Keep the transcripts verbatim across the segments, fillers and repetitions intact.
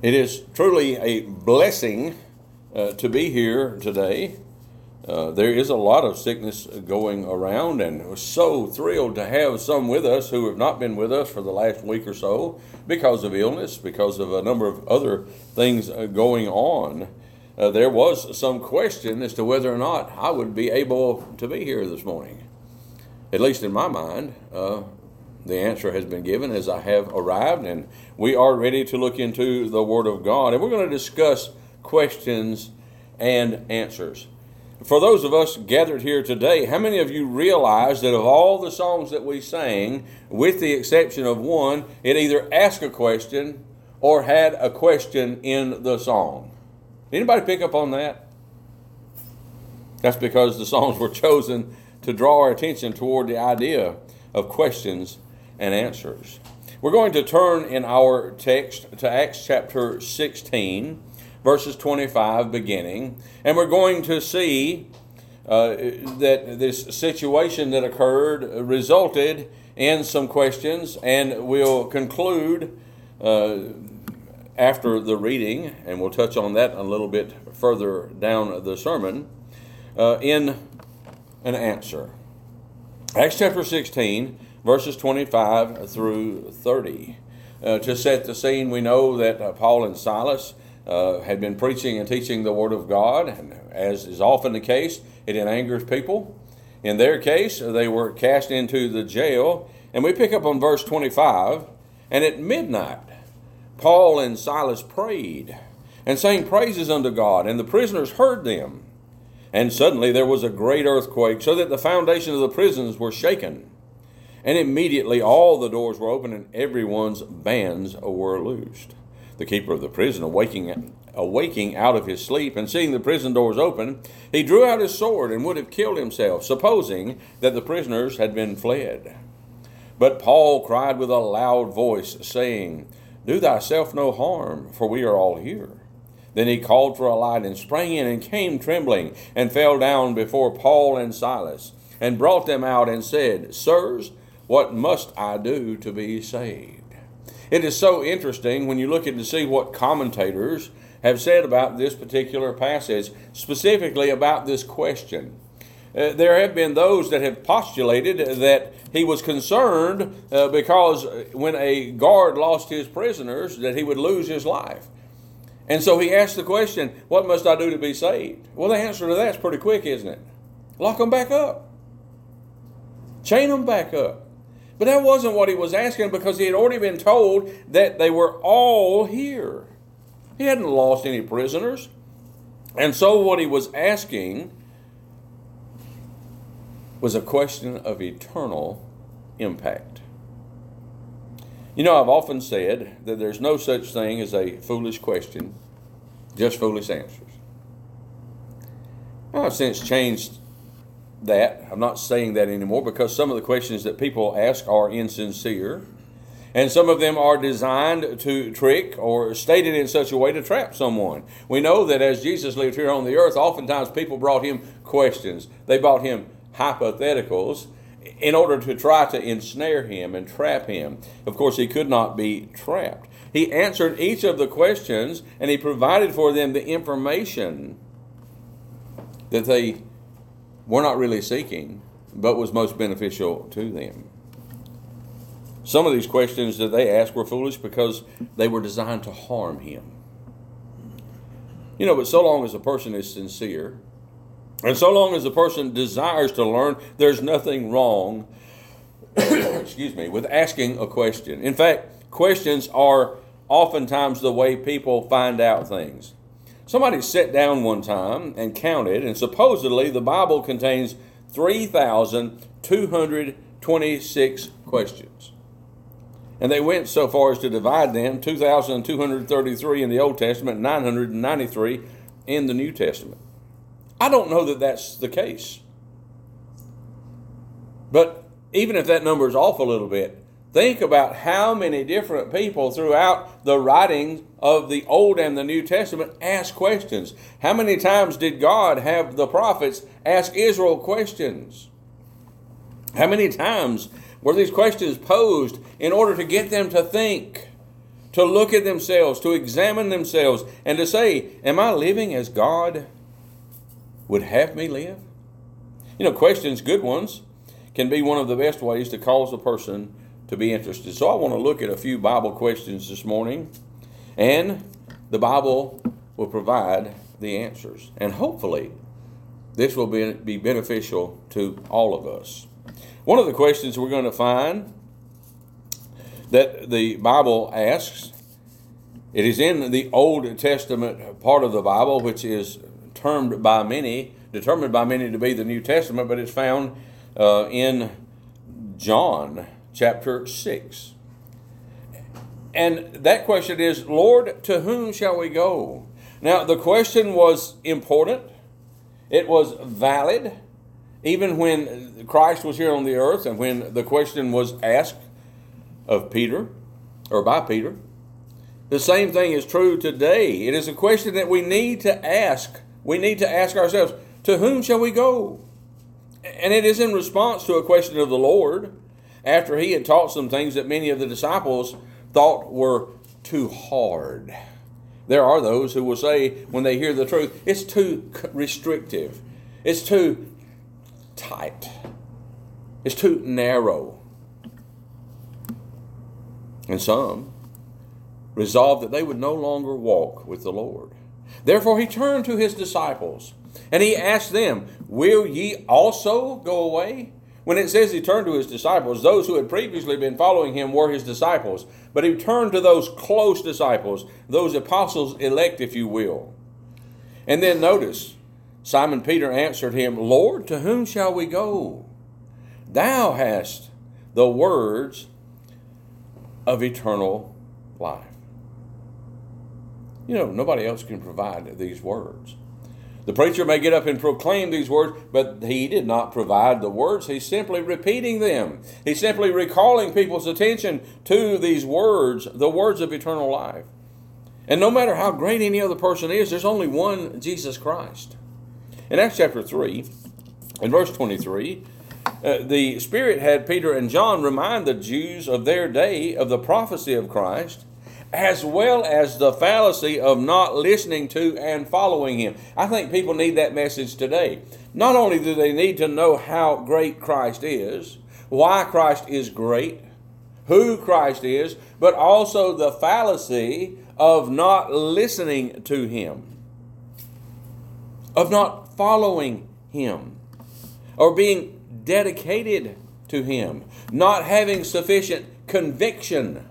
It is truly a blessing uh, to be here today. Uh, there is a lot of sickness going around, and we're so thrilled to have some with us who have not been with us for the last week or so because of illness, because of a number of other things uh, going on. Uh, there was some question as to whether or not I would be able to be here this morning. At least in my mind, uh, the answer has been given as I have arrived, and we are ready to look into the Word of God. And we're going to discuss questions and answers. For those of us gathered here today, how many of you realize that of all the songs that we sang, with the exception of one, it either asked a question or had a question in the song? Anybody pick up on that? That's because the songs were chosen to draw our attention toward the idea of questions and answers. We're going to turn in our text to Acts chapter sixteen, verses twenty-five beginning, and we're going to see uh, that this situation that occurred resulted in some questions, and we'll conclude uh, after the reading, and we'll touch on that a little bit further down the sermon, uh, in an answer. Acts chapter sixteen, verses twenty-five through thirty. Uh, to set the scene, we know that uh, Paul and Silas uh, had been preaching and teaching the Word of God, and as is often the case, it angers people. In their case, they were cast into the jail, and we pick up on verse twenty-five, and at midnight, Paul and Silas prayed and sang praises unto God, and the prisoners heard them. And suddenly there was a great earthquake, so that the foundation of the prisons were shaken. And immediately all the doors were opened, and everyone's bands were loosed. The keeper of the prison, awaking, awaking out of his sleep, and seeing the prison doors open, he drew out his sword and would have killed himself, supposing that the prisoners had been fled. But Paul cried with a loud voice, saying, Do thyself no harm, for we are all here. Then he called for a light, and sprang in, and came trembling, and fell down before Paul and Silas, and brought them out, and said, Sirs, what must I do to be saved? It is so interesting when you look at to see what commentators have said about this particular passage, specifically about this question. Uh, there have been those that have postulated that he was concerned uh, because when a guard lost his prisoners, that he would lose his life. And so he asked the question, what must I do to be saved? Well, the answer to that's pretty quick, isn't it? Lock them back up. Chain them back up. But that wasn't what he was asking, because he had already been told that they were all here. He hadn't lost any prisoners. And so what he was asking was a question of eternal impact. You know, I've often said that there's no such thing as a foolish question, just foolish answers. I've since changed that. I'm not saying that anymore, because some of the questions that people ask are insincere, and some of them are designed to trick or stated in such a way to trap someone. We know that as Jesus lived here on the earth, oftentimes people brought him questions. They brought him hypotheticals in order to try to ensnare him and trap him. Of course, he could not be trapped. He answered each of the questions, and he provided for them the information that they were not really seeking, but was most beneficial to them. Some of these questions that they asked were foolish because they were designed to harm him. You know, but so long as a person is sincere, and so long as a person desires to learn, there's nothing wrong, excuse me, with asking a question. In fact, questions are oftentimes the way people find out things. Somebody sat down one time and counted, and supposedly the Bible contains three thousand two hundred twenty-six questions. And they went so far as to divide them, two thousand two hundred thirty-three in the Old Testament, nine hundred ninety-three in the New Testament. I don't know that that's the case. But even if that number is off a little bit, think about how many different people throughout the writings of the Old and the New Testament ask questions. How many times did God have the prophets ask Israel questions? How many times were these questions posed in order to get them to think, to look at themselves, to examine themselves, and to say, am I living as God would have me live? You know, questions, good ones, can be one of the best ways to cause a person to be interested. So I want to look at a few Bible questions this morning, and the Bible will provide the answers. And hopefully, this will be, be beneficial to all of us. One of the questions we're going to find that the Bible asks, it is in the Old Testament part of the Bible, which is termed by many, determined by many to be the New Testament, but it's found uh, in John chapter six. And that question is, Lord, to whom shall we go? Now, the question was important. It was valid, even when Christ was here on the earth and when the question was asked of Peter, or by Peter. The same thing is true today. It is a question that we need to ask. We need to ask ourselves, to whom shall we go? And it is in response to a question of the Lord, after he had taught some things that many of the disciples thought were too hard. There are those who will say, when they hear the truth, it's too restrictive. It's too tight. It's too narrow. And some resolved that they would no longer walk with the Lord. Therefore he turned to his disciples, and he asked them, will ye also go away? When it says he turned to his disciples, those who had previously been following him were his disciples. But he turned to those close disciples, those apostles elect, if you will. And then notice, Simon Peter answered him, Lord, to whom shall we go? Thou hast the words of eternal life. You know, nobody else can provide these words. The preacher may get up and proclaim these words, but he did not provide the words. He's simply repeating them. He's simply recalling people's attention to these words, the words of eternal life. And no matter how great any other person is, there's only one Jesus Christ. In Acts chapter three, in verse twenty-three, uh, the Spirit had Peter and John remind the Jews of their day of the prophecy of Christ, as well as the fallacy of not listening to and following him. I think people need that message today. Not only do they need to know how great Christ is, why Christ is great, who Christ is, but also the fallacy of not listening to him, of not following him, or being dedicated to him, not having sufficient conviction.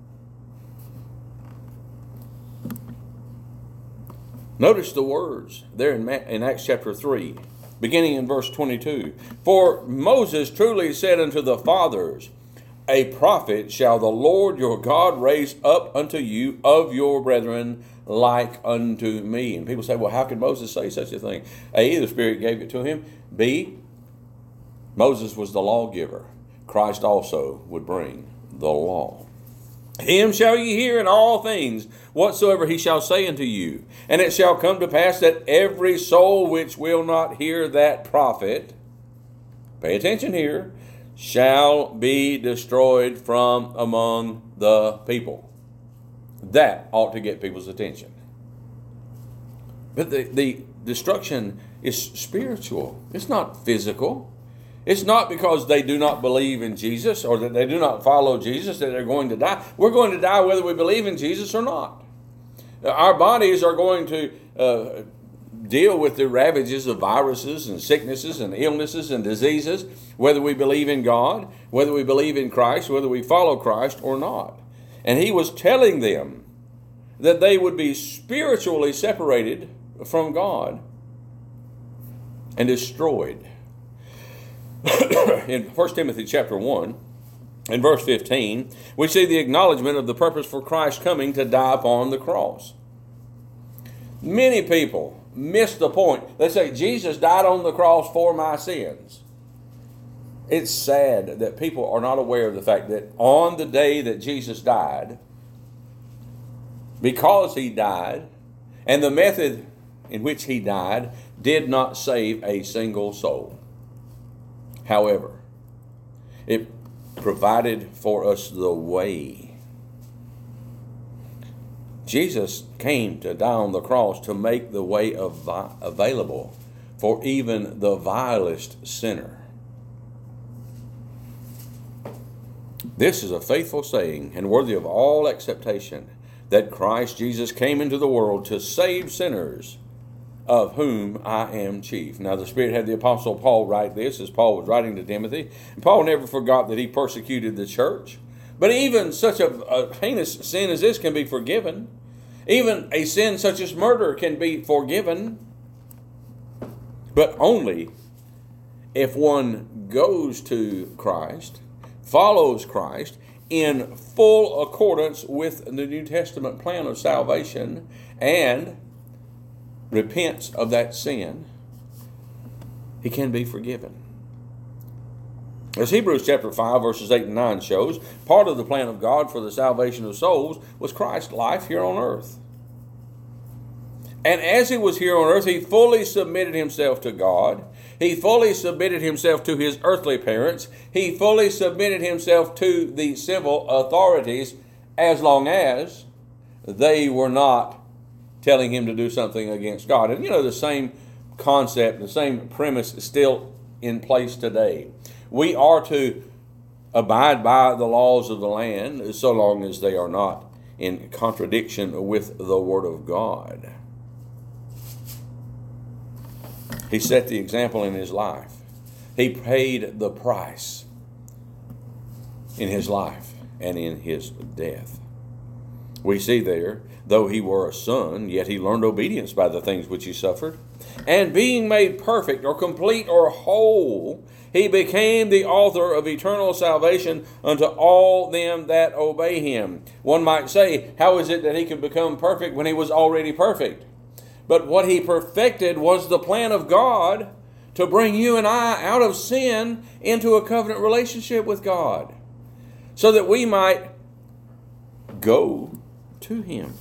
Notice the words there in, in Acts chapter three, beginning in verse twenty-two. For Moses truly said unto the fathers, a prophet shall the Lord your God raise up unto you of your brethren like unto me. And people say, well, how could Moses say such a thing? A, the Spirit gave it to him. B, Moses was the lawgiver. Christ also would bring the law. Him shall ye hear in all things, whatsoever he shall say unto you. And it shall come to pass that every soul which will not hear that prophet, pay attention here, shall be destroyed from among the people. That ought to get people's attention. But the, the destruction is spiritual. It's not physical. It's not because they do not believe in Jesus or that they do not follow Jesus that they're going to die. We're going to die whether we believe in Jesus or not. Our bodies are going to uh, deal with the ravages of viruses and sicknesses and illnesses and diseases, whether we believe in God, whether we believe in Christ, whether we follow Christ or not. And he was telling them that they would be spiritually separated from God and destroyed. In First Timothy chapter one, in verse fifteen, we see the acknowledgement of the purpose for Christ coming to die upon the cross. Many people miss the point. They say, Jesus died on the cross for my sins. It's sad that people are not aware of the fact that on the day that Jesus died, because he died, and the method in which he died did not save a single soul. However, it provided for us the way. Jesus came to die on the cross to make the way av- available for even the vilest sinner. This is a faithful saying and worthy of all acceptation, that Christ Jesus came into the world to save sinners, of whom I am chief. Now the Spirit had the Apostle Paul write this as Paul was writing to Timothy. And Paul never forgot that he persecuted the church. But even such a, a heinous sin as this can be forgiven. Even a sin such as murder can be forgiven. But only if one goes to Christ, follows Christ, in full accordance with the New Testament plan of salvation, and repents of that sin, he can be forgiven. As Hebrews chapter five, verses eight and nine shows, part of the plan of God for the salvation of souls was Christ's life here on earth. And as he was here on earth, he fully submitted himself to God. He fully submitted himself to his earthly parents. He fully submitted himself to the civil authorities, as long as they were not telling him to do something against God. And you know, the same concept, the same premise is still in place today. We are to abide by the laws of the land so long as they are not in contradiction with the Word of God. He set the example in his life. He paid the price in his life and in his death. We see there, though he were a son, yet he learned obedience by the things which he suffered. And being made perfect or complete or whole, he became the author of eternal salvation unto all them that obey him. One might say, how is it that he could become perfect when he was already perfect? But what he perfected was the plan of God to bring you and I out of sin into a covenant relationship with God, so that we might go to him.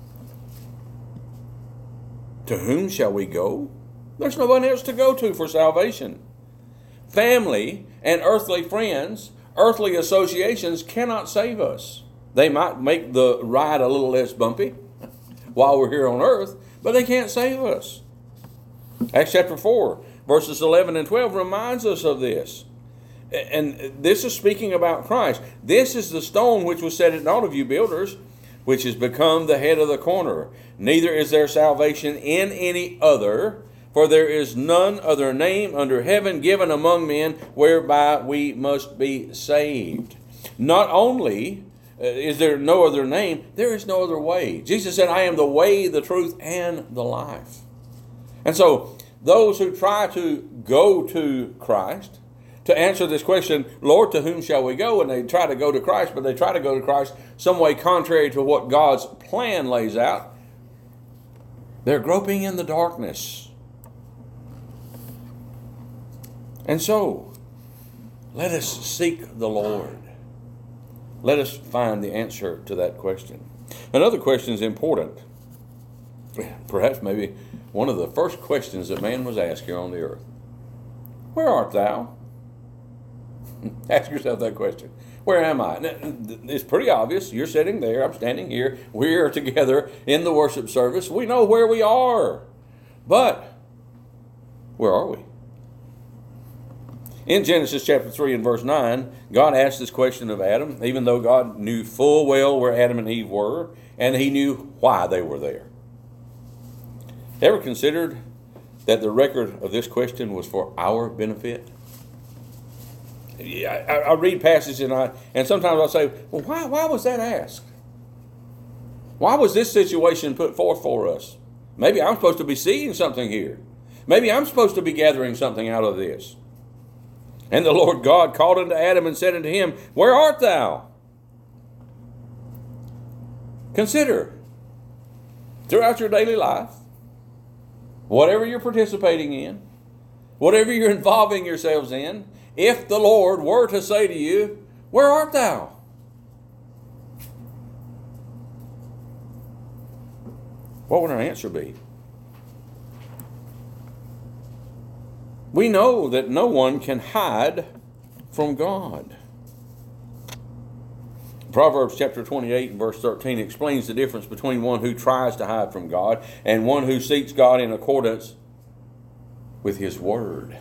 To whom shall we go? There's no one else to go to for salvation. Family and earthly friends, earthly associations cannot save us. They might make the ride a little less bumpy while we're here on earth, but they can't save us. Acts chapter four, verses eleven and twelve reminds us of this. And this is speaking about Christ. This is the stone which was set at naught of you builders, which has become the head of the corner. Neither is there salvation in any other, for there is none other name under heaven given among men whereby we must be saved. Not only uh, is there no other name, there is no other way. Jesus said, I am the way, the truth, and the life. And so those who try to go to Christ, to answer this question, Lord, to whom shall we go? And they try to go to Christ, but they try to go to Christ some way contrary to what God's plan lays out. They're groping in the darkness. And so, let us seek the Lord. Let us find the answer to that question. Another question is important. Perhaps maybe one of the first questions that man was asked here on the earth. Where art thou? Ask yourself that question. Where am I? It's pretty obvious. You're sitting there. I'm standing here. We are together in the worship service. We know where we are. But where are we? In Genesis chapter three and verse nine, God asked this question of Adam, even though God knew full well where Adam and Eve were, and he knew why they were there. Ever considered that the record of this question was for our benefit? I, I read passages and I and sometimes I'll say, well, why, why was that asked? Why was this situation put forth for us? Maybe I'm supposed to be seeing something here. Maybe I'm supposed to be gathering something out of this. And the Lord God called unto Adam and said unto him, where art thou? Consider, throughout your daily life, whatever you're participating in, whatever you're involving yourselves in, if the Lord were to say to you, where art thou? What would our answer be? We know that no one can hide from God. Proverbs chapter twenty-eight and verse thirteen explains the difference between one who tries to hide from God and one who seeks God in accordance with His Word.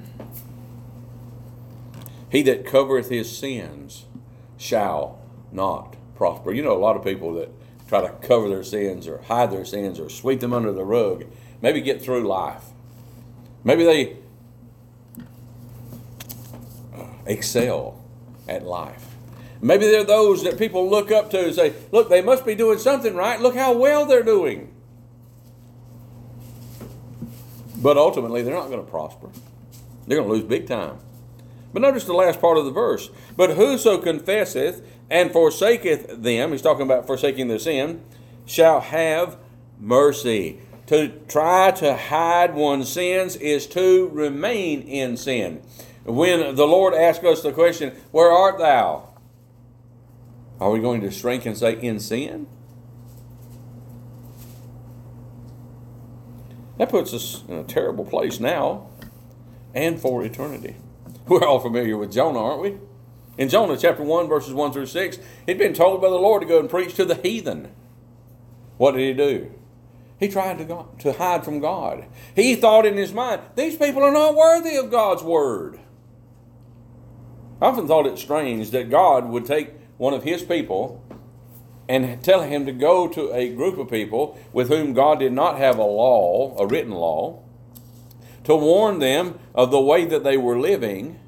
He that covereth his sins shall not prosper. You know, a lot of people that try to cover their sins or hide their sins or sweep them under the rug, maybe get through life. Maybe they excel at life. Maybe they're those that people look up to and say, look, they must be doing something right. Look how well they're doing. But ultimately, they're not going to prosper. They're going to lose big time. But notice the last part of the verse. But whoso confesseth and forsaketh them, he's talking about forsaking their sin, shall have mercy. To try to hide one's sins is to remain in sin. When the Lord asks us the question, where art thou? Are we going to shrink and say, in sin? That puts us in a terrible place now and for eternity. We're all familiar with Jonah, aren't we? In Jonah chapter one, verses one through six, he'd been told by the Lord to go and preach to the heathen. What did he do? He tried to, go, to hide from God. He thought in his mind, these people are not worthy of God's word. I often thought it strange that God would take one of His people and tell him to go to a group of people with whom God did not have a law, a written law, to warn them of the way that they were living.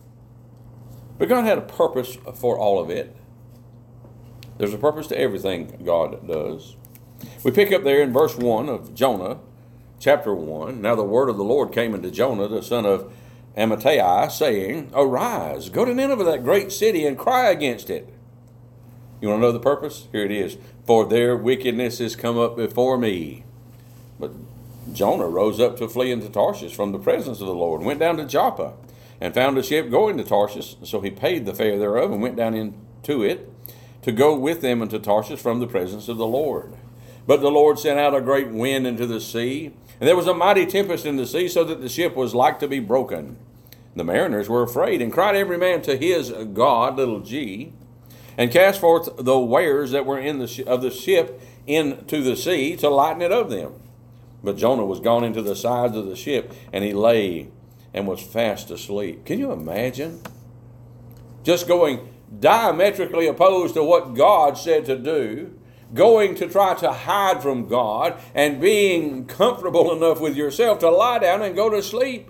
But God had a purpose for all of it. There's a purpose to everything God does. We pick up there in verse one of Jonah, chapter one. Now the word of the Lord came unto Jonah, the son of Amittai, saying, Arise, go to Nineveh, that great city, and cry against it. You want to know the purpose? Here it is. For their wickedness is come up before me. But Jonah rose up to flee into Tarshish from the presence of the Lord, and went down to Joppa, and found a ship going to Tarshish. So he paid the fare thereof, and went down into it, to go with them into Tarshish from the presence of the Lord. But the Lord sent out a great wind into the sea, and there was a mighty tempest in the sea, so that the ship was like to be broken. The mariners were afraid, and cried every man to his god, little g, and cast forth the wares that were in the sh- of the ship into the sea, to lighten it of them. But Jonah was gone into the sides of the ship, and he lay and was fast asleep. Can you imagine? Just going diametrically opposed to what God said to do, going to try to hide from God, and being comfortable enough with yourself to lie down and go to sleep.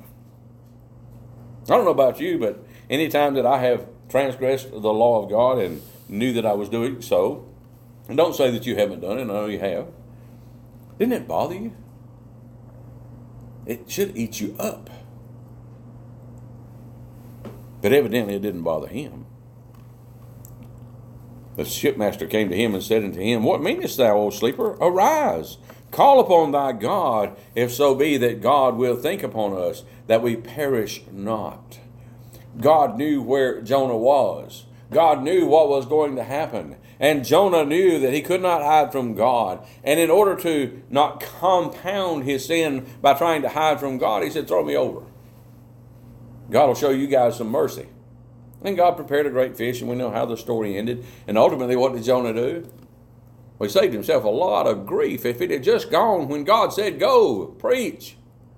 I don't know about you, but any time that I have transgressed the law of God and knew that I was doing so, and don't say that you haven't done it, I know you have, didn't it bother you? It should eat you up. But evidently it didn't bother him. The shipmaster came to him and said unto him, What meanest thou, O sleeper? Arise, call upon thy God, if so be that God will think upon us, that we perish not. God knew where Jonah was. God knew what was going to happen. And Jonah knew that he could not hide from God. And in order to not compound his sin by trying to hide from God, he said, throw me over. God will show you guys some mercy. And God prepared a great fish, and we know how the story ended. And ultimately, what did Jonah do? Well, he saved himself a lot of grief if it had just gone when God said, go, preach.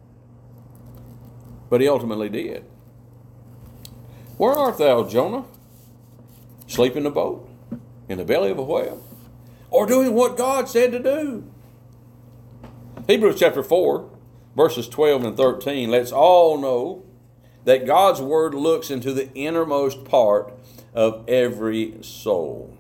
But he ultimately did. Where art thou, Jonah? Sleep in the boat? In the belly of a whale? Or doing what God said to do? Hebrews chapter four, verses twelve and thirteen, lets all know that God's word looks into the innermost part of every soul.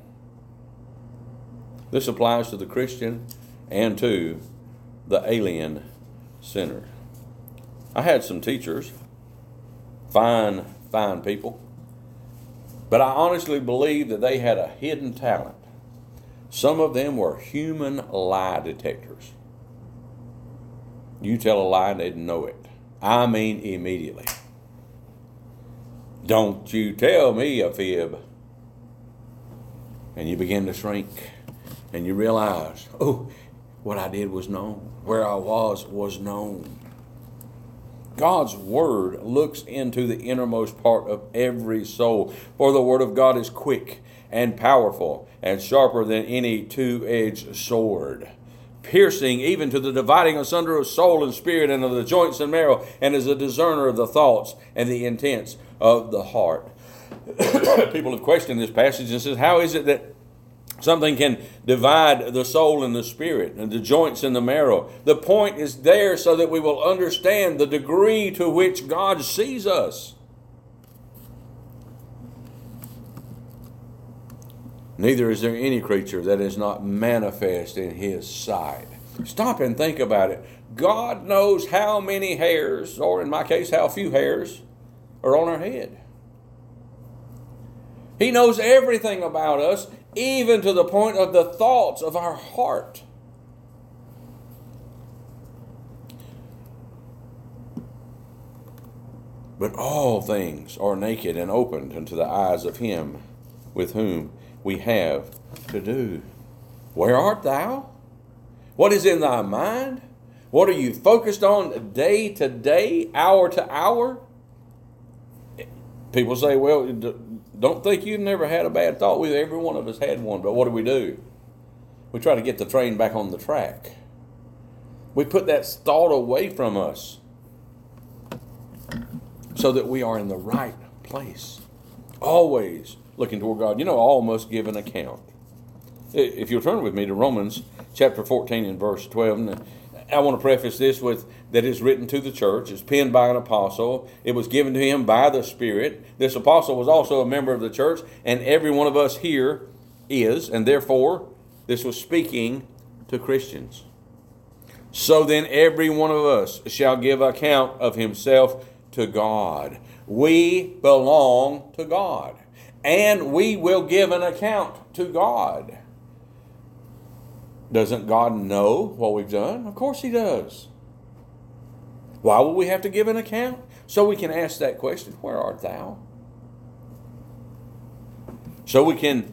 This applies to the Christian and to the alien sinner. I had some teachers, fine, fine people, but I honestly believe that they had a hidden talent. Some of them were human lie detectors. You tell a lie and they'd know it. I mean immediately. Don't you tell me a fib. And you begin to shrink. And you realize, oh, what I did was known. Where I was was known. God's Word looks into the innermost part of every soul. For the Word of God is quick and powerful and sharper than any two-edged sword, piercing even to the dividing asunder of soul and spirit and of the joints and marrow, and is a discerner of the thoughts and the intents of the heart. People have questioned this passage and says, how is it that something can divide the soul and the spirit and the joints and the marrow? The point is there so that we will understand the degree to which God sees us. Neither is there any creature that is not manifest in His sight. Stop and think about it. God knows how many hairs, or in my case, how few hairs, are on our head. He knows everything about us, even to the point of the thoughts of our heart. But all things are naked and opened unto the eyes of Him with whom we have to do. Where art thou? What is in thy mind? What are you focused on day to day, hour to hour? People say, well, don't think you've never had a bad thought. We, every one of us had one, but what do we do? We try to get the train back on the track. We put that thought away from us so that we are in the right place. Always looking toward God. You know, all must give an account. If you'll turn with me to Romans chapter fourteen and verse twelve, and I want to preface this with that is written to the church. It's penned by an apostle. It was given to him by the Spirit. This apostle was also a member of the church, and every one of us here is, and therefore this was speaking to Christians. So then every one of us shall give account of himself to God. We belong to God, and we will give an account to God. Doesn't God know what we've done? Of course He does. Why will we have to give an account? So we can ask that question, where art thou? So we can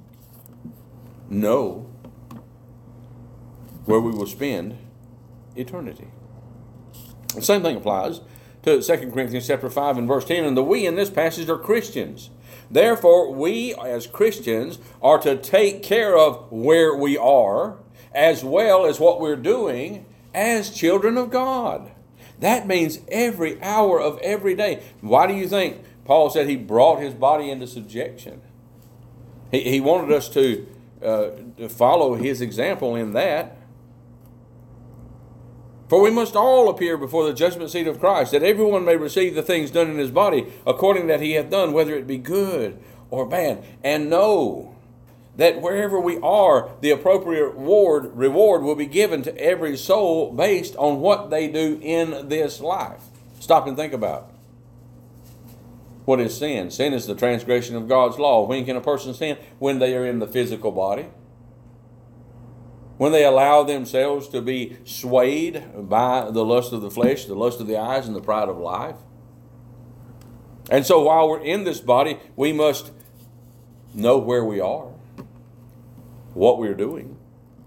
know where we will spend eternity. The same thing applies to Second Corinthians chapter five and verse ten. And the we in this passage are Christians. Therefore, we as Christians are to take care of where we are, as well as what we're doing as children of God. That means every hour of every day. Why do you think Paul said he brought his body into subjection? He, he wanted us to, uh, to follow his example in that. For we must all appear before the judgment seat of Christ, that everyone may receive the things done in his body according that he hath done, whether it be good or bad. And know that wherever we are, the appropriate reward, reward will be given to every soul based on what they do in this life. Stop and think about it. What is sin? Sin is the transgression of God's law. When can a person sin? When they are in the physical body. When they allow themselves to be swayed by the lust of the flesh, the lust of the eyes, and the pride of life. And so while we're in this body, we must know where we are, what we're doing.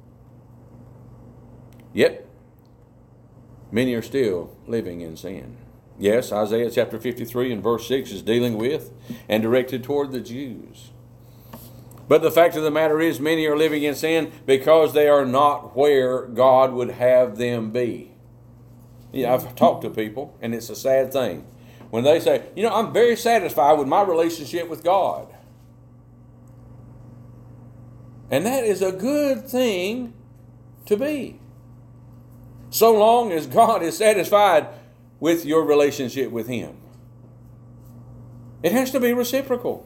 Yet, many are still living in sin. Yes, Isaiah chapter fifty-three and verse six is dealing with and directed toward the Jews. But the fact of the matter is, many are living in sin because they are not where God would have them be. Yeah, I've talked to people, and it's a sad thing. When they say, you know, I'm very satisfied with my relationship with God. And that is a good thing to be. So long as God is satisfied with your relationship with Him. It has to be reciprocal.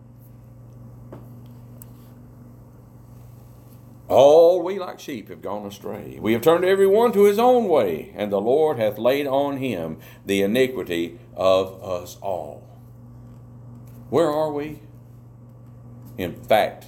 All we like sheep have gone astray. We have turned every one to his own way, and the Lord hath laid on him the iniquity of us all. Where are we? In fact,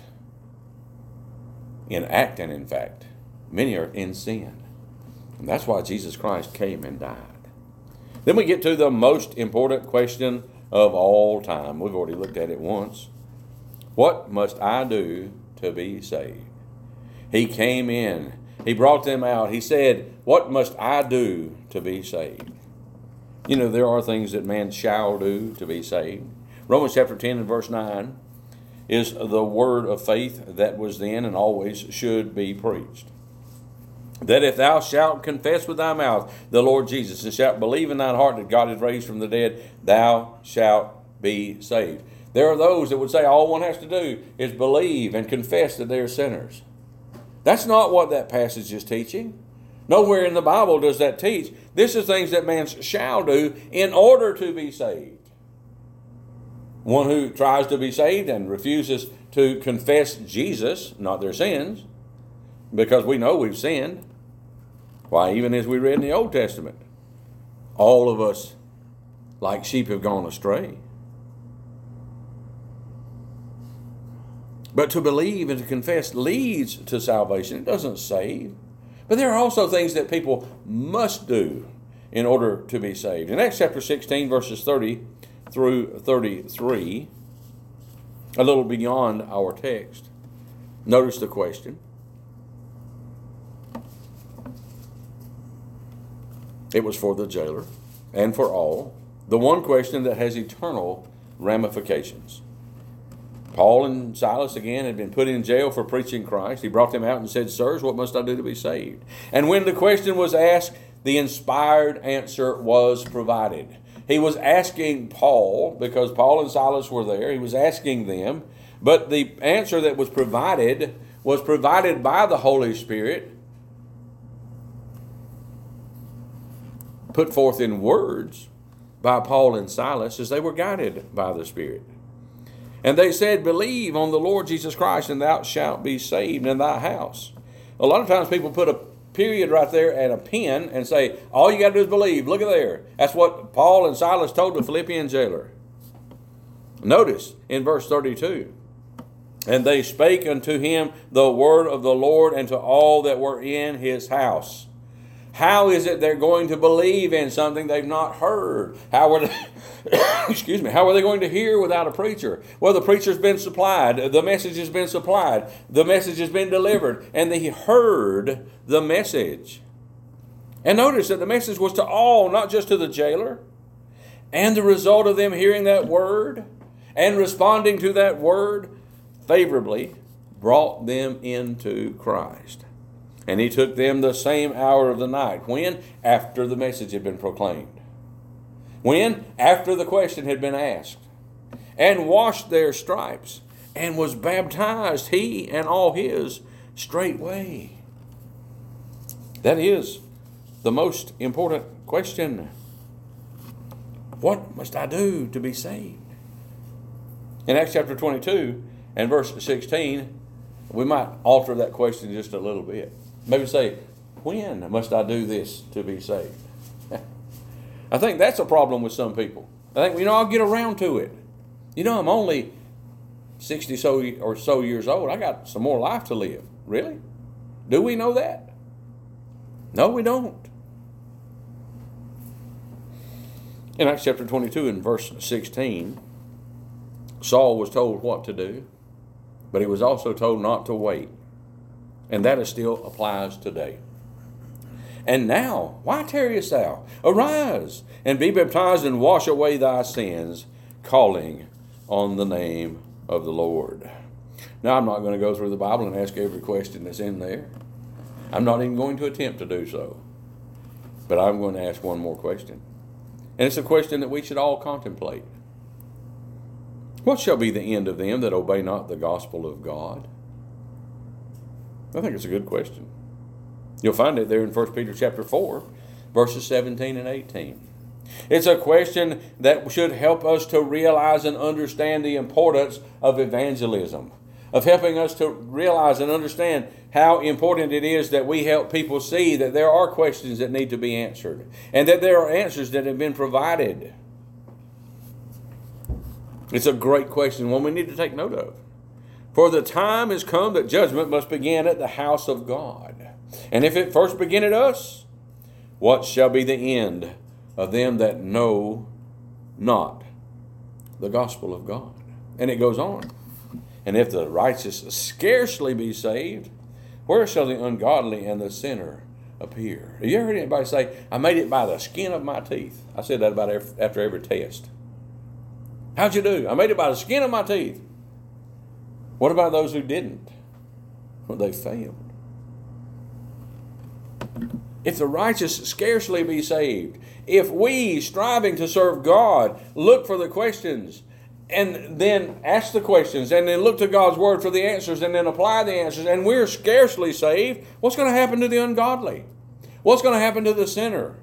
in act and in fact, many are in sin. And that's why Jesus Christ came and died. Then we get to the most important question of all time. We've already looked at it once. What must I do to be saved? He came in. He brought them out. He said, what must I do to be saved? You know, there are things that man shall do to be saved. Romans chapter ten and verse nine is the word of faith that was then and always should be preached. That if thou shalt confess with thy mouth the Lord Jesus, and shalt believe in thine heart that God is raised from the dead, thou shalt be saved. There are those that would say all one has to do is believe and confess that they are sinners. That's not what that passage is teaching. Nowhere in the Bible does that teach. This is things that man shall do in order to be saved. One who tries to be saved and refuses to confess Jesus, not their sins, because we know we've sinned. Why, even as we read in the Old Testament, all of us, like sheep, have gone astray. But to believe and to confess leads to salvation. It doesn't save. But there are also things that people must do in order to be saved. In Acts chapter sixteen, verses thirty through thirty-three, a little beyond our text, notice the question. It was for the jailer and for all. The one question that has eternal ramifications. Paul and Silas again had been put in jail for preaching Christ. He brought them out and said, "Sirs, what must I do to be saved?" And when the question was asked, the inspired answer was provided. He was asking Paul, because Paul and Silas were there, he was asking them, but the answer that was provided was provided by the Holy Spirit, put forth in words by Paul and Silas as they were guided by the Spirit. And they said, "Believe on the Lord Jesus Christ, and thou shalt be saved in thy house." A lot of times people put a period right there and a pen and say, all you got to do is believe. Look at there. That's what Paul and Silas told the Philippian jailer. Notice in verse thirty-two, "And they spake unto him the word of the Lord and to all that were in his house." How is it they're going to believe in something they've not heard? How are they, excuse me, how are they going to hear without a preacher? Well, the preacher's been supplied. The message has been supplied. The message has been delivered. And they heard the message. And notice that the message was to all, not just to the jailer. And the result of them hearing that word and responding to that word favorably brought them into Christ. And he took them the same hour of the night. When? After the message had been proclaimed. When? After the question had been asked. And washed their stripes. And was baptized, he and all his, straightway. That is the most important question. What must I do to be saved? In Acts chapter twenty-two and verse sixteen, we might alter that question just a little bit. Maybe say, when must I do this to be saved? I think that's a problem with some people. I think, you know, I'll get around to it. You know, I'm only sixty so or so years old. I got some more life to live. Really? Do we know that? No, we don't. In Acts chapter twenty-two and verse sixteen, Saul was told what to do, but he was also told not to wait. And that is still applies today. "And now, why tarriest thou? Arise, and be baptized, and wash away thy sins, calling on the name of the Lord." Now, I'm not going to go through the Bible and ask every question that's in there. I'm not even going to attempt to do so. But I'm going to ask one more question. And it's a question that we should all contemplate. What shall be the end of them that obey not the gospel of God? I think it's a good question. You'll find it there in First Peter chapter four, verses seventeen and eighteen. It's a question that should help us to realize and understand the importance of evangelism, of helping us to realize and understand how important it is that we help people see that there are questions that need to be answered, and that there are answers that have been provided. It's a great question, one we need to take note of. For the time has come that judgment must begin at the house of God. And if it first begin at us, what shall be the end of them that know not the gospel of God? And it goes on. "And if the righteous scarcely be saved, where shall the ungodly and the sinner appear. Have you ever heard anybody say, I made it by the skin of my teeth? I said that about every, after every test. How'd you do? I made it by the skin of my teeth. What about those who didn't? Well, they failed. If the righteous scarcely be saved, if we, striving to serve God, look for the questions and then ask the questions and then look to God's Word for the answers and then apply the answers, and we're scarcely saved, what's going to happen to the ungodly? What's going to happen to the sinner?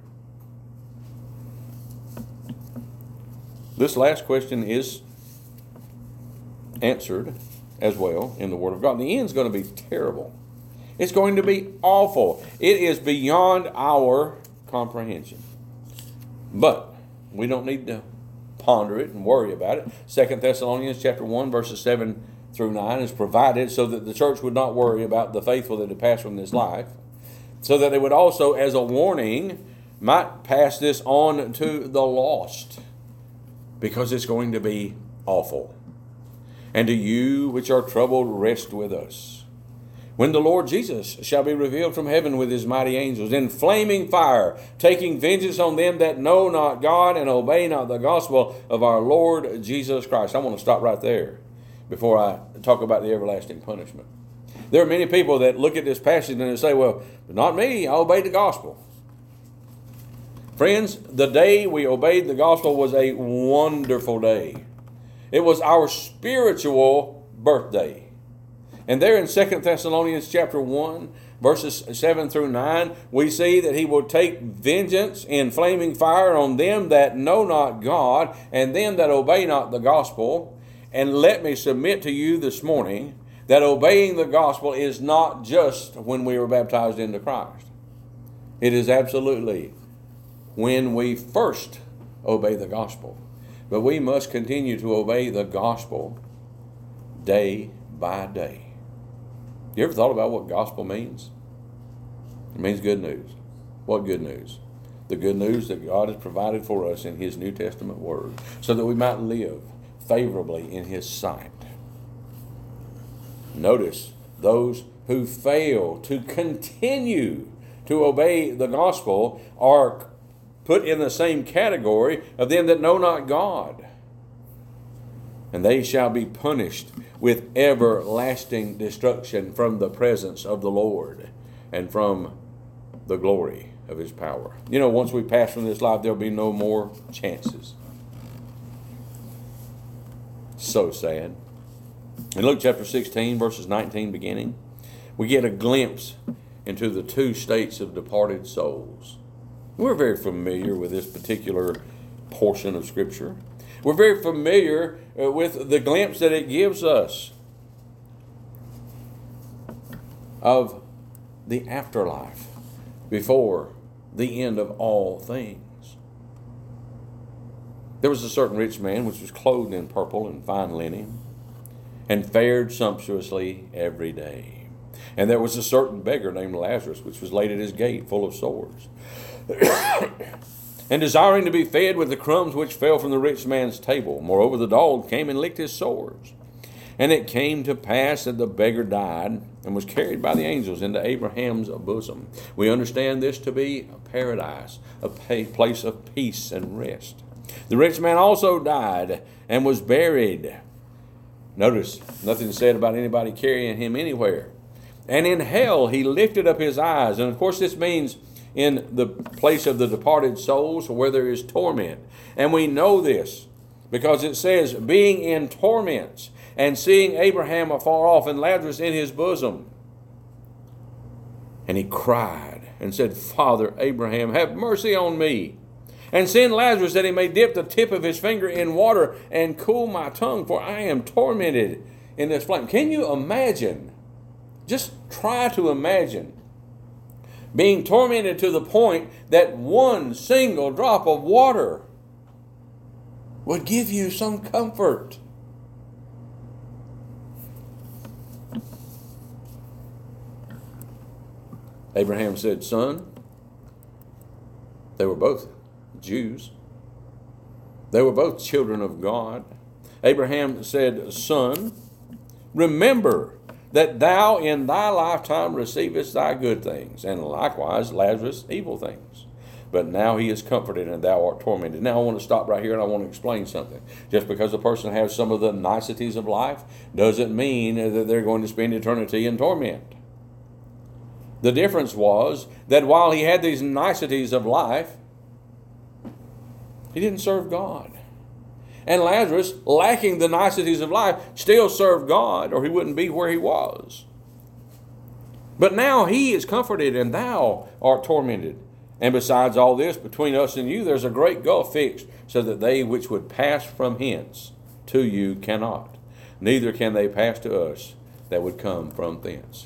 This last question is answered as well in the Word of God. The end's going to be terrible. It's going to be awful. It is beyond our comprehension. But we don't need to ponder it and worry about it. Second Thessalonians chapter one, verses seven through nine is provided so that the church would not worry about the faithful that had passed from this life, so that they would also, as a warning, might pass this on to the lost, because it's going to be awful. And to you which are troubled, rest with us, when the Lord Jesus shall be revealed from heaven with his mighty angels, in flaming fire, taking vengeance on them that know not God and obey not the gospel of our Lord Jesus Christ. I want to stop right there before I talk about the everlasting punishment. There are many people that look at this passage and they say, well, not me, I obeyed the gospel. Friends, the day we obeyed the gospel was a wonderful day. It was our spiritual birthday. And there in Second Thessalonians chapter one, verses seven through nine, we see that he will take vengeance in flaming fire on them that know not God and them that obey not the gospel. And let me submit to you this morning that obeying the gospel is not just when we were baptized into Christ. It is absolutely when we first obey the gospel. But we must continue to obey the gospel day by day. You ever thought about what gospel means? It means good news. What good news? The good news that God has provided for us in his New Testament word, so that we might live favorably in his sight. Notice those who fail to continue to obey the gospel are put in the same category of them that know not God. And they shall be punished with everlasting destruction from the presence of the Lord and from the glory of his power. You know, once we pass from this life, there'll be no more chances. So sad. In Luke chapter sixteen, verses nineteen beginning, we get a glimpse into the two states of departed souls. We're very familiar with this particular portion of Scripture. We're very familiar uh, with the glimpse that it gives us of the afterlife before the end of all things. There was a certain rich man which was clothed in purple and fine linen and fared sumptuously every day. And there was a certain beggar named Lazarus which was laid at his gate full of sores, and desiring to be fed with the crumbs which fell from the rich man's table. Moreover, the dog came and licked his sores. And it came to pass that the beggar died and was carried by the angels into Abraham's bosom. We understand this to be a paradise, a place of peace and rest. The rich man also died and was buried. Notice, nothing said about anybody carrying him anywhere. And in hell he lifted up his eyes. And of course this means in the place of the departed souls where there is torment. And we know this because it says, being in torments and seeing Abraham afar off and Lazarus in his bosom. And he cried and said, Father Abraham, have mercy on me, and send Lazarus that he may dip the tip of his finger in water and cool my tongue, for I am tormented in this flame. Can you imagine? Just try to imagine being tormented to the point that one single drop of water would give you some comfort. Abraham said, Son, they were both Jews. They were both children of God. Abraham said, Son, remember that thou in thy lifetime receivest thy good things, and likewise Lazarus evil things. But now he is comforted, and thou art tormented. Now I want to stop right here, and I want to explain something. Just because a person has some of the niceties of life doesn't mean that they're going to spend eternity in torment. The difference was that while he had these niceties of life, he didn't serve God. And Lazarus, lacking the niceties of life, still served God, or he wouldn't be where he was. But now he is comforted, and thou art tormented. And besides all this, between us and you, there's a great gulf fixed, so that they which would pass from hence to you cannot. Neither can they pass to us that would come from thence.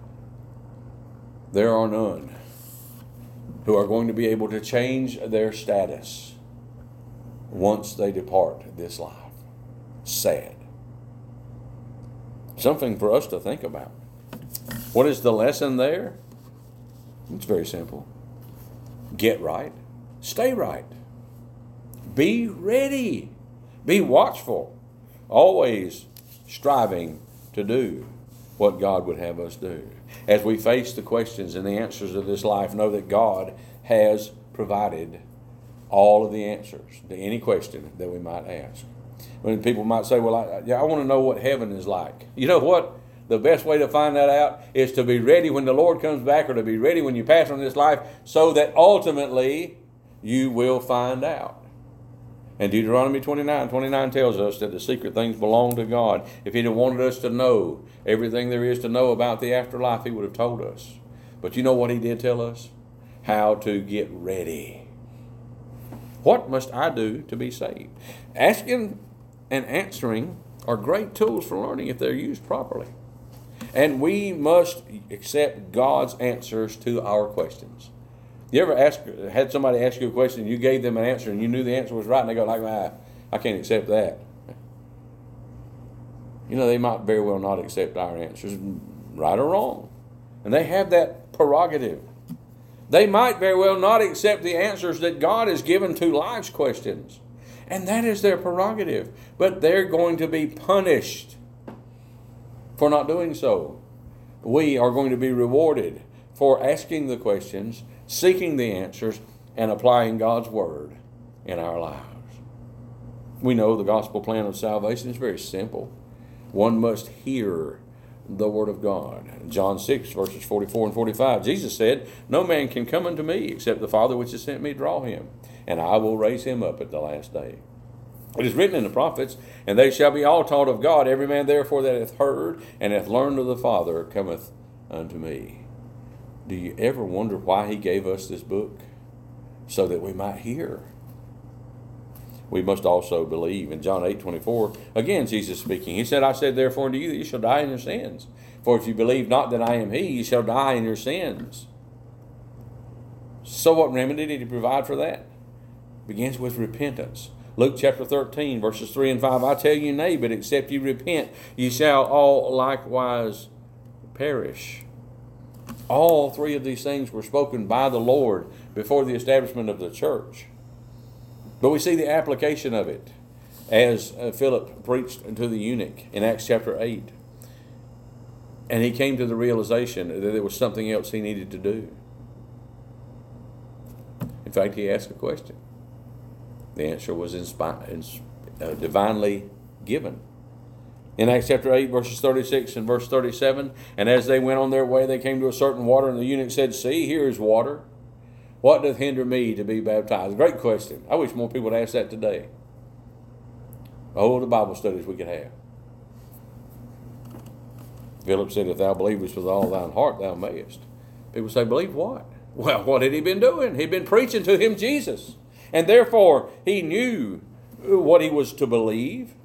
There are none who are going to be able to change their status once they depart this life. Sad. Something for us to think about. What is the lesson there? It's very simple. Get right. Stay right. Be ready. Be watchful. Always striving to do what God would have us do. As we face the questions and the answers of this life, know that God has provided all of the answers to any question that we might ask. When people might say, well, I, yeah, I want to know what heaven is like. You know what? The best way to find that out is to be ready when the Lord comes back, or to be ready when you pass on this life, so that ultimately you will find out. And Deuteronomy twenty-nine, twenty-nine tells us that the secret things belong to God. If He'd have wanted us to know everything there is to know about the afterlife, He would have told us. But you know what He did tell us? How to get ready. What must I do to be saved? Asking and answering are great tools for learning if they're used properly. And we must accept God's answers to our questions. You ever ask, had somebody ask you a question, you gave them an answer, and you knew the answer was right, and they go like, ah, I can't accept that. You know, they might very well not accept our answers, right or wrong. And they have that prerogative. They might very well not accept the answers that God has given to life's questions. And that is their prerogative. But they're going to be punished for not doing so. We are going to be rewarded for asking the questions, seeking the answers, and applying God's Word in our lives. We know the gospel plan of salvation is very simple. One must hear the Word of God. John six, verses forty-four and forty-five, Jesus said, no man can come unto me except the Father which has sent me draw him, and I will raise him up at the last day. It is written in the prophets, and they shall be all taught of God. Every man therefore that hath heard and hath learned of the Father cometh unto me. Do you ever wonder why He gave us this book? So that we might hear. We must also believe. In John eight twenty-four, again Jesus speaking, He said, I said therefore unto you that you shall die in your sins. For if you believe not that I am He, you shall die in your sins. So what remedy did He provide for that? It begins with repentance. Luke chapter thirteen, verses three and five, I tell you, nay, but except you repent, ye shall all likewise perish. All three of these things were spoken by the Lord before the establishment of the church. But we see the application of it as Philip preached to the eunuch in Acts chapter eight. And he came to the realization that there was something else he needed to do. In fact, he asked a question. The answer was inspi- uh, divinely given. In Acts chapter eight, verses thirty-six and verse thirty-seven, and as they went on their way, they came to a certain water, and the eunuch said, see, here is water. What doth hinder me to be baptized? Great question. I wish more people would ask that today. Oh, the Bible studies we could have. Philip said, if thou believest with all thine heart, thou mayest. People say, believe what? Well, what had he been doing? He'd been preaching to him Jesus. And therefore, he knew what he was to believe.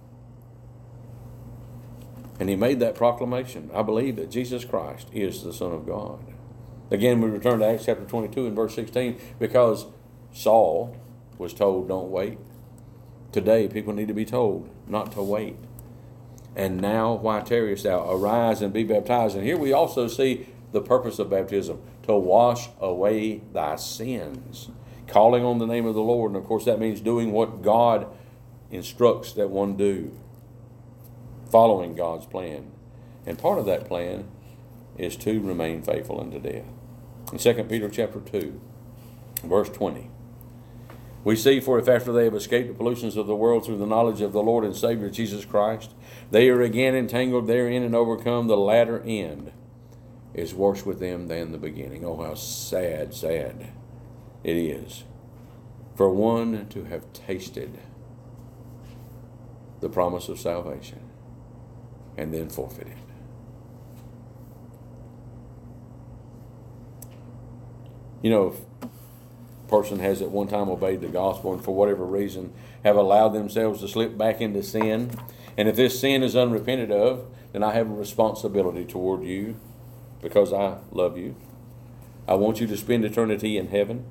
And he made that proclamation. I believe that Jesus Christ is the Son of God. Again, we return to Acts chapter twenty-two and verse sixteen, because Saul was told, don't wait. Today, people need to be told not to wait. And now, why tarriest thou? Arise and be baptized. And here we also see the purpose of baptism, to wash away thy sins. Calling on the name of the Lord. And of course, that means doing what God instructs that one do. Following God's plan. And part of that plan is to remain faithful unto death. In Second Peter chapter two, verse twenty, we see, for if after they have escaped the pollutions of the world through the knowledge of the Lord and Savior Jesus Christ, they are again entangled therein and overcome, the latter end is worse with them than the beginning. Oh, how sad, sad it is for one to have tasted the promise of salvation and then forfeit it. You know, if a person has at one time obeyed the gospel and for whatever reason have allowed themselves to slip back into sin, and if this sin is unrepented of, then I have a responsibility toward you because I love you. I want you to spend eternity in heaven.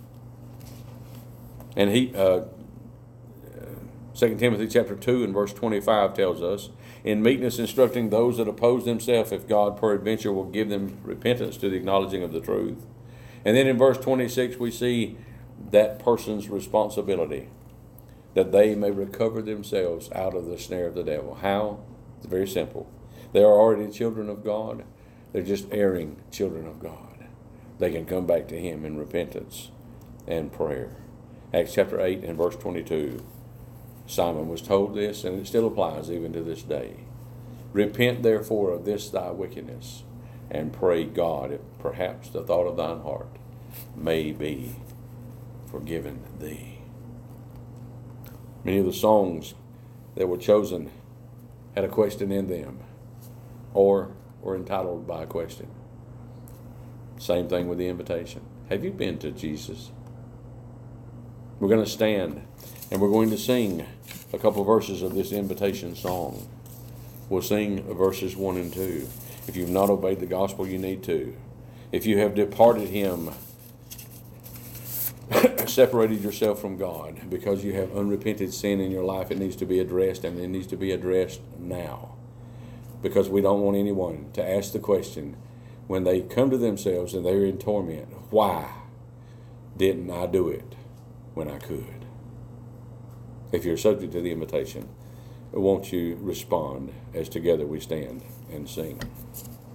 And he, uh, Second Timothy chapter two and verse twenty-five tells us, in meekness instructing those that oppose themselves, if God peradventure will give them repentance to the acknowledging of the truth. And then in verse twenty-six we see that person's responsibility, that they may recover themselves out of the snare of the devil. How? It's very simple. They are already children of God. They're just erring children of God. They can come back to Him in repentance and prayer. Acts chapter eight and verse twenty-two. Simon was told this, and it still applies even to this day. Repent therefore of this thy wickedness, and pray God, if perhaps the thought of thine heart may be forgiven thee. Many of the songs that were chosen had a question in them, or were entitled by a question. Same thing with the invitation. Have you been to Jesus? We're going to stand and we're going to sing a couple verses of this invitation song. We'll sing verses one and two. If you've not obeyed the gospel, you need to. If you have departed Him, separated yourself from God because you have unrepented sin in your life, it needs to be addressed, and it needs to be addressed now. Because we don't want anyone to ask the question when they come to themselves and they're in torment, why didn't I do it when I could? If you're subject to the invitation, won't you respond as together we stand and sing?